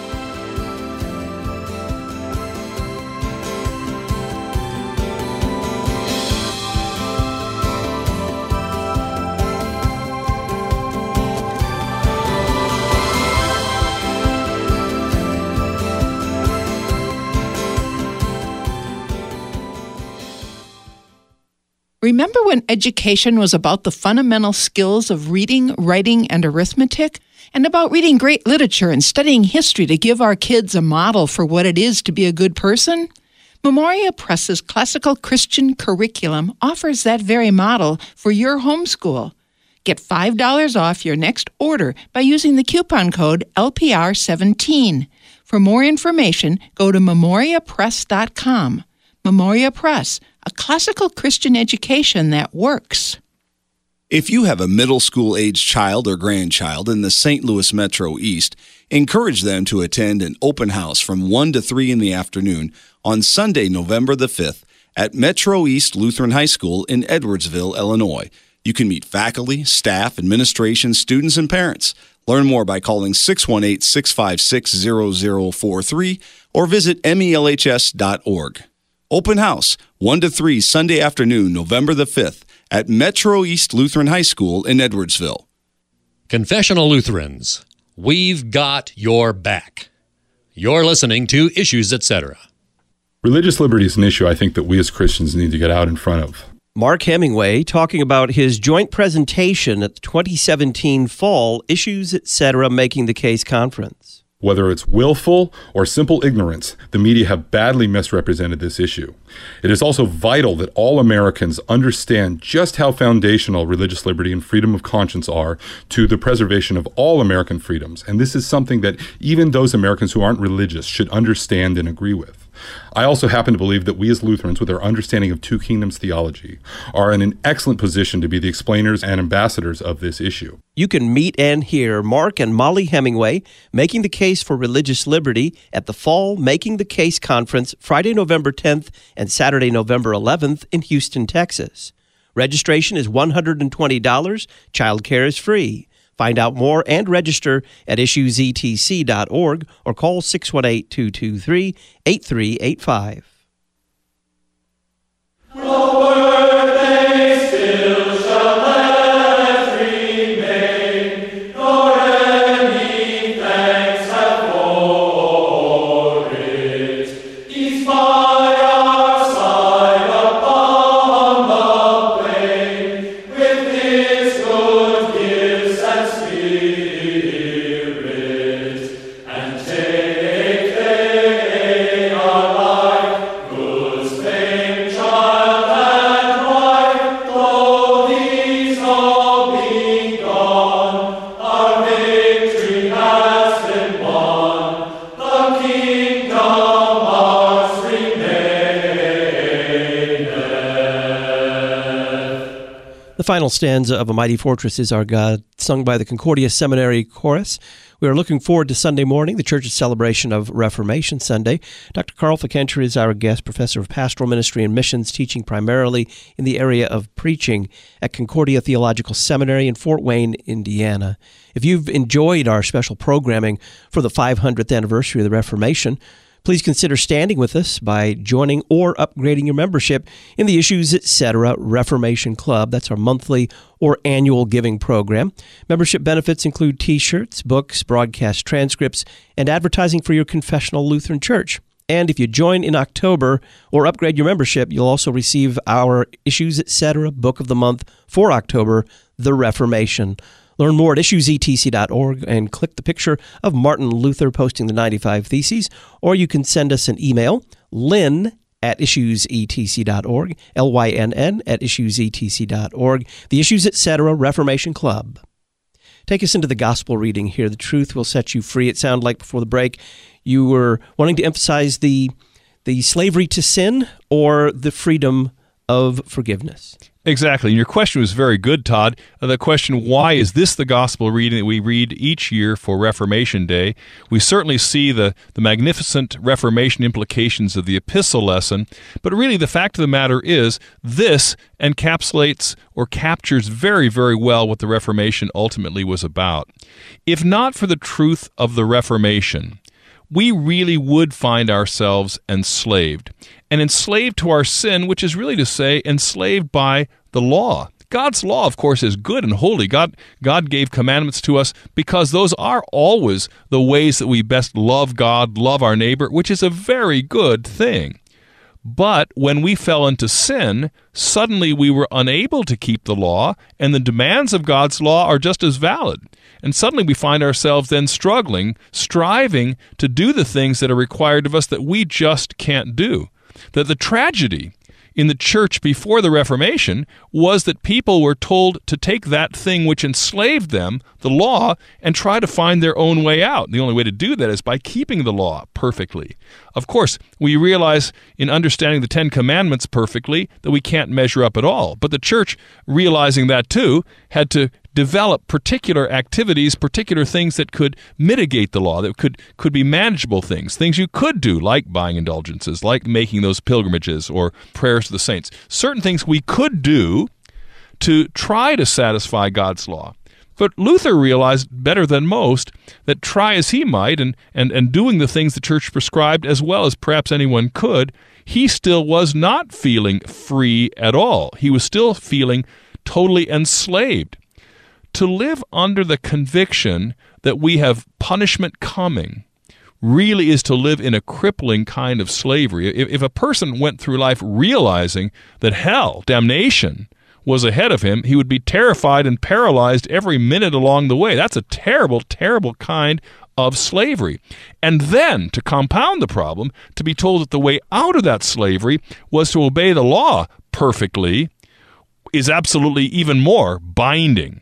Speaker 11: Remember when education was about the fundamental skills of reading, writing, and arithmetic? And about reading great literature and studying history to give our kids a model for what it is to be a good person? Memoria Press's classical Christian curriculum offers that very model for your homeschool. Get five dollars off your next order by using the coupon code L P R seventeen. For more information, go to memoria press dot com. Memoria Press, a classical Christian education that works.
Speaker 12: If you have a middle school-age child or grandchild in the Saint Louis Metro East, encourage them to attend an open house from one to three in the afternoon on Sunday, November the fifth at Metro East Lutheran High School in Edwardsville, Illinois. You can meet faculty, staff, administration, students, and parents. Learn more by calling six one eight, six five six, zero zero four three or visit M E L H S dot org. Open house, one to three, Sunday afternoon, November the fifth, at Metro East Lutheran High School in Edwardsville.
Speaker 5: Confessional Lutherans, we've got your back. You're listening to Issues, et cetera.
Speaker 13: Religious liberty is an issue I think that we as Christians need to get out in front of.
Speaker 1: Mark Hemingway talking about his joint presentation at the twenty seventeen Fall Issues, et cetera. Making the Case Conference.
Speaker 13: Whether it's willful or simple ignorance, the media have badly misrepresented this issue. It is also vital that all Americans understand just how foundational religious liberty and freedom of conscience are to the preservation of all American freedoms. And this is something that even those Americans who aren't religious should understand and agree with. I also happen to believe that we as Lutherans, with our understanding of two kingdoms theology, are in an excellent position to be the explainers and ambassadors of this issue.
Speaker 1: You can meet and hear Mark and Molly Hemingway making the case for religious liberty at the Fall Making the Case Conference Friday, November tenth and Saturday, November eleventh in Houston, Texas. Registration is one hundred twenty dollars. Child care is free. Find out more and register at issues e t c dot org or call six one eight, two two three, eight three eight five. The final stanza of A Mighty Fortress Is Our God, sung by the Concordia Seminary Chorus. We are looking forward to Sunday morning, the Church's celebration of Reformation Sunday. Doctor Carl Fickenscher is our guest, professor of pastoral ministry and missions, teaching primarily in the area of preaching at Concordia Theological Seminary in Fort Wayne, Indiana. If you've enjoyed our special programming for the five hundredth anniversary of the Reformation, please consider standing with us by joining or upgrading your membership in the Issues, et cetera. Reformation Club. That's our monthly or annual giving program. Membership benefits include T-shirts, books, broadcast transcripts, and advertising for your confessional Lutheran church. And if you join in October or upgrade your membership, you'll also receive our Issues, et cetera. Book of the month for October, The Reformation. Learn more at issues e t c dot org and click the picture of Martin Luther posting the ninety-five Theses, or you can send us an email, lynn at issues e t c dot org, L Y N N at issues e t c dot org, the Issues, et cetera. Reformation Club. Take us into the gospel reading here. The truth will set you free. It sounded like before the break you were wanting to emphasize the the slavery to sin or the freedom of forgiveness.
Speaker 3: Exactly. And your question was very good, Todd. Uh, the question, why is this the gospel reading that we read each year for Reformation Day? We certainly see the, the magnificent Reformation implications of the epistle lesson, but really the fact of the matter is this encapsulates or captures very, very well what the Reformation ultimately was about. If not for the truth of the Reformation, we really would find ourselves enslaved. And enslaved to our sin, which is really to say enslaved by the law. God's law, of course, is good and holy. God, God gave commandments to us because those are always the ways that we best love God, love our neighbor, which is a very good thing. But when we fell into sin, suddenly we were unable to keep the law, and the demands of God's law are just as valid. And suddenly we find ourselves then struggling, striving to do the things that are required of us that we just can't do. That the tragedy in the church before the Reformation was that people were told to take that thing which enslaved them, the law, and try to find their own way out. The only way to do that is by keeping the law perfectly. Of course, we realize in understanding the Ten Commandments perfectly that we can't measure up at all. But the church, realizing that too, had to develop particular activities, particular things that could mitigate the law, that could could be manageable things, things you could do, like buying indulgences, like making those pilgrimages or prayers to the saints. Certain things we could do to try to satisfy God's law. But Luther realized better than most that try as he might and, and, and doing the things the church prescribed as well as perhaps anyone could, he still was not feeling free at all. He was still feeling totally enslaved. To live under the conviction that we have punishment coming really is to live in a crippling kind of slavery. If, if a person went through life realizing that hell, damnation, was ahead of him, he would be terrified and paralyzed every minute along the way. That's a terrible, terrible kind of slavery. And then, to compound the problem, to be told that the way out of that slavery was to obey the law perfectly is absolutely even more binding.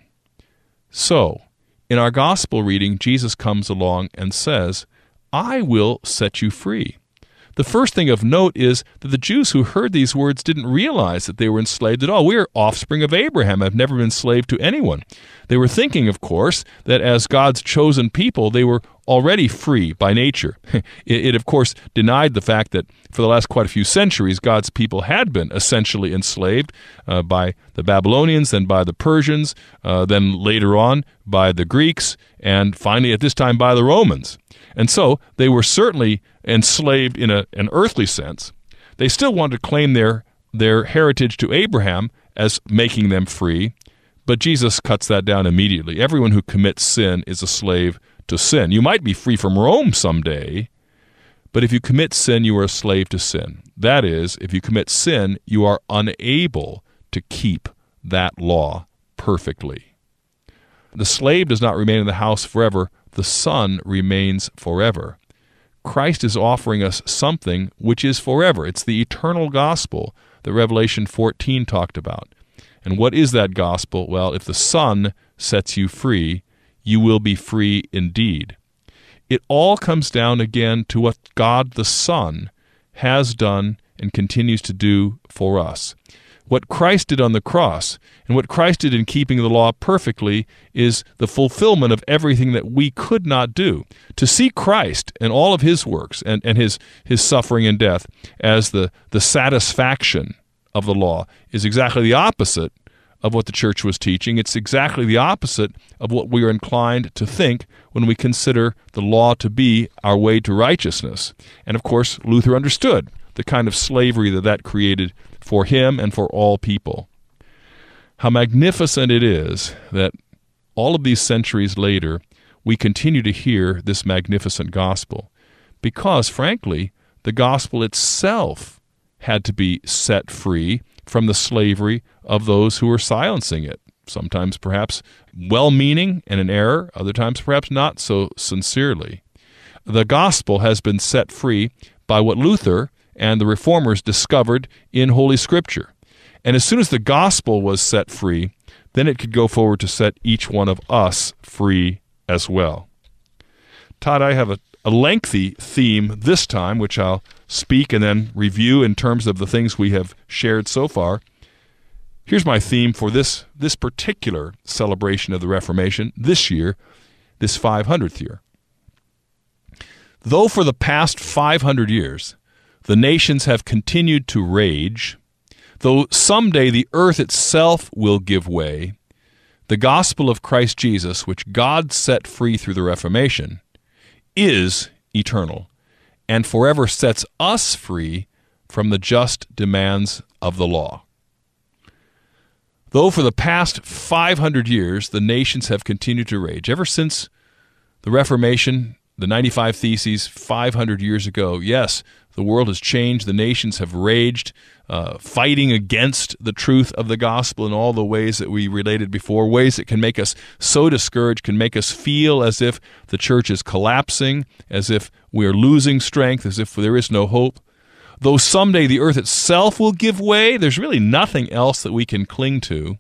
Speaker 3: So, in our gospel reading, Jesus comes along and says, I will set you free. The first thing of note is that the Jews who heard these words didn't realize that they were enslaved at all. We are offspring of Abraham, have never been slave to anyone. They were thinking, of course, that as God's chosen people, they were already free by nature. It, it, of course, denied the fact that for the last quite a few centuries, God's people had been essentially enslaved uh, by the Babylonians, then by the Persians, uh, then later on by the Greeks, and finally at this time by the Romans. And so they were certainly enslaved in a, an earthly sense. They still wanted to claim their, their heritage to Abraham as making them free, but Jesus cuts that down immediately. Everyone who commits sin is a slave to sin. You might be free from Rome someday, but if you commit sin, you are a slave to sin. That is, if you commit sin, you are unable to keep that law perfectly. The slave does not remain in the house forever. The son remains forever. Christ is offering us something which is forever. It's the eternal gospel that Revelation fourteen talked about. And what is that gospel? Well, if the Son sets you free, you will be free indeed. It all comes down again to what God the Son has done and continues to do for us. What Christ did on the cross and what Christ did in keeping the law perfectly is the fulfillment of everything that we could not do. To see Christ and all of his works and, and his, his suffering and death as the, the satisfaction of the law is exactly the opposite of what the church was teaching. It's exactly the opposite of what we are inclined to think when we consider the law to be our way to righteousness. And of course, Luther understood the kind of slavery that that created for him and for all people. How magnificent it is that all of these centuries later, we continue to hear this magnificent gospel, because, frankly, the gospel itself had to be set free from the slavery of those who were silencing it, sometimes perhaps well-meaning and in error, other times perhaps not so sincerely. The gospel has been set free by what Luther and the Reformers discovered in Holy Scripture. And as soon as the gospel was set free, then it could go forward to set each one of us free as well. Todd, I have a, a lengthy theme this time, which I'll speak and then review in terms of the things we have shared so far. Here's my theme for this, this particular celebration of the Reformation this year, this five hundredth year. Though for the past five hundred years, the nations have continued to rage, though someday the earth itself will give way, the gospel of Christ Jesus, which God set free through the Reformation, is eternal and forever sets us free from the just demands of the law. Though for the past five hundred years the nations have continued to rage, ever since the Reformation, the ninety-five Theses, five hundred years ago, yes, the world has changed, the nations have raged, uh, fighting against the truth of the gospel in all the ways that we related before, ways that can make us so discouraged, can make us feel as if the church is collapsing, as if we are losing strength, as if there is no hope. Though someday the earth itself will give way, there's really nothing else that we can cling to.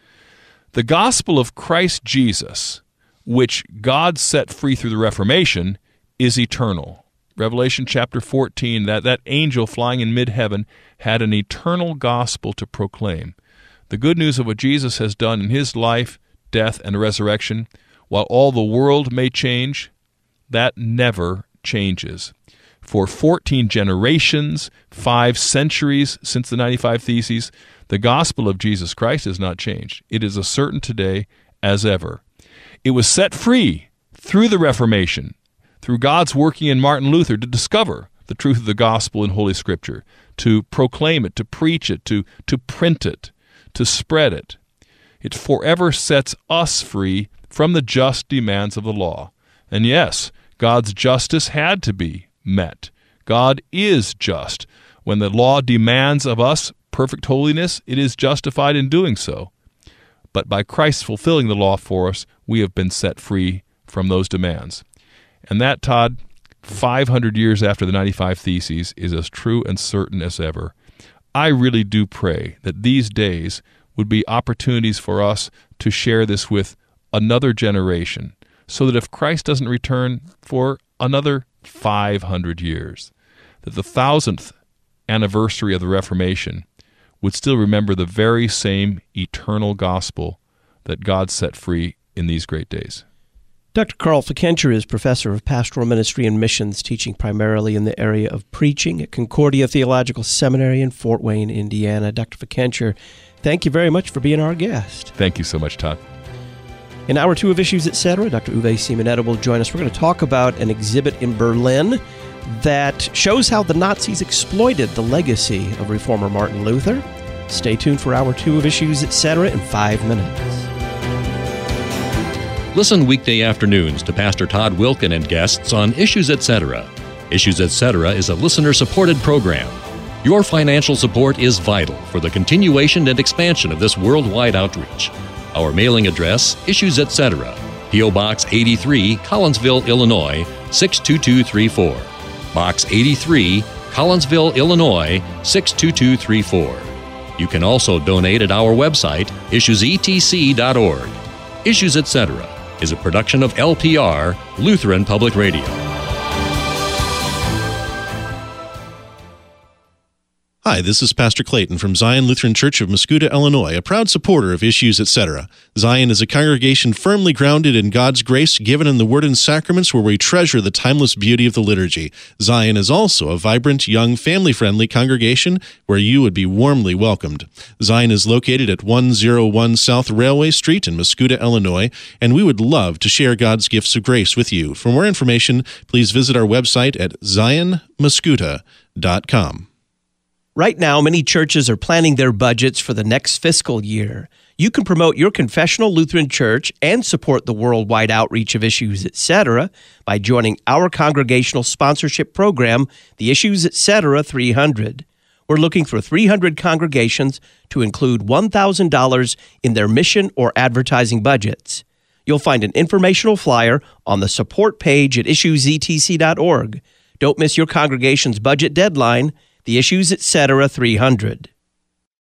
Speaker 3: The gospel of Christ Jesus, which God set free through the Reformation, is eternal. Revelation chapter fourteen, that, that angel flying in mid-heaven had an eternal gospel to proclaim. The good news of what Jesus has done in his life, death, and resurrection, while all the world may change, that never changes. For fourteen generations, five centuries since the ninety-five Theses, the gospel of Jesus Christ has not changed. It is as certain today as ever. It was set free through the Reformation, through God's working in Martin Luther to discover the truth of the gospel in Holy Scripture, to proclaim it, to preach it, to, to print it, to spread it. It forever sets us free from the just demands of the law. And yes, God's justice had to be met. God is just. When the law demands of us perfect holiness, it is justified in doing so. But by Christ fulfilling the law for us, we have been set free from those demands. And that, Todd, five hundred years after the ninety-five Theses, is as true and certain as ever. I really do pray that these days would be opportunities for us to share this with another generation, so that if Christ doesn't return for another five hundred years, that the thousandth anniversary of the Reformation would still remember the very same eternal gospel that God set free in these great days.
Speaker 1: Doctor Carl Fickenscher is professor of pastoral ministry and missions, teaching primarily in the area of preaching at Concordia Theological Seminary in Fort Wayne, Indiana. Doctor Fickenscher, thank you very much for being our guest.
Speaker 3: Thank you so much, Todd.
Speaker 1: In hour two of Issues, et cetera, Doctor Uwe Simonetta will join us. We're going to talk about an exhibit in Berlin that shows how the Nazis exploited the legacy of reformer Martin Luther. Stay tuned for hour two of Issues, et cetera in five minutes.
Speaker 5: Listen weekday afternoons to Pastor Todd Wilken and guests on Issues, et cetera. Issues, et cetera is a listener-supported program. Your financial support is vital for the continuation and expansion of this worldwide outreach. Our mailing address, Issues, et cetera, P O. Box eighty-three, Collinsville, Illinois, six two two three four. Box eighty-three, Collinsville, Illinois, six two two three four. You can also donate at our website, issues e t c dot org. Issues, et cetera is a production of L P R, Lutheran Public Radio.
Speaker 14: Hi, this is Pastor Clayton from Zion Lutheran Church of Muscuda, Illinois, a proud supporter of Issues, et cetera. Zion is a congregation firmly grounded in God's grace given in the Word and Sacraments, where we treasure the timeless beauty of the liturgy. Zion is also a vibrant, young, family-friendly congregation where you would be warmly welcomed. Zion is located at one oh one South Railway Street in Muscuda, Illinois, and we would love to share God's gifts of grace with you. For more information, please visit our website at zion muscuda dot com.
Speaker 1: Right now, many churches are planning their budgets for the next fiscal year. You can promote your confessional Lutheran church and support the worldwide outreach of Issues, et cetera by joining our congregational sponsorship program, the Issues, et cetera three hundred. We're looking for three hundred congregations to include one thousand dollars in their mission or advertising budgets. You'll find an informational flyer on the support page at issues e t c dot org. Don't miss your congregation's budget deadline, the Issues, et cetera three hundred.